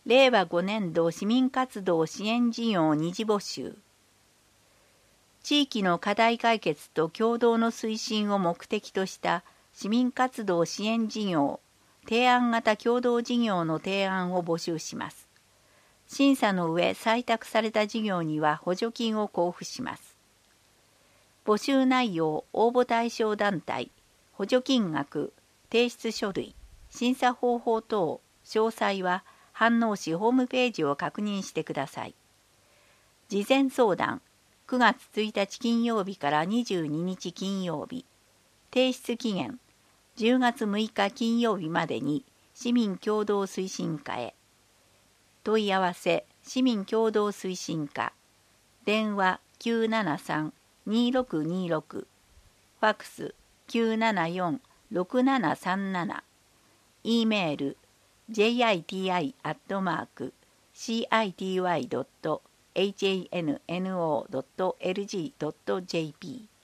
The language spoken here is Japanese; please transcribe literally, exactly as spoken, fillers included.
れいわごねん度市民活動支援事業二次募集。地域の課題解決と共同の推進を目的とした市民活動支援事業、提案型共同事業の提案を募集します。審査の上、採択された事業には補助金を交付します。募集内容、応募対象団体、補助金額、提出書類、審査方法等、詳細は飯能市ホームページを確認してください。事前相談、くがつついたち金曜日からにじゅうににち金曜日。提出期限、じゅうがつむいか金曜日までに市民共同推進課へ。問い合わせ、市民共同推進課。電話きゅうななさん にーろくにーろく。ファックスきゅうななよん ろくななさんなな。E メール ジェイアイティーアイ アットマーク シーアイティーワイ ドット エイチエーエヌエヌオー ドット エルジー ドット ジェーピー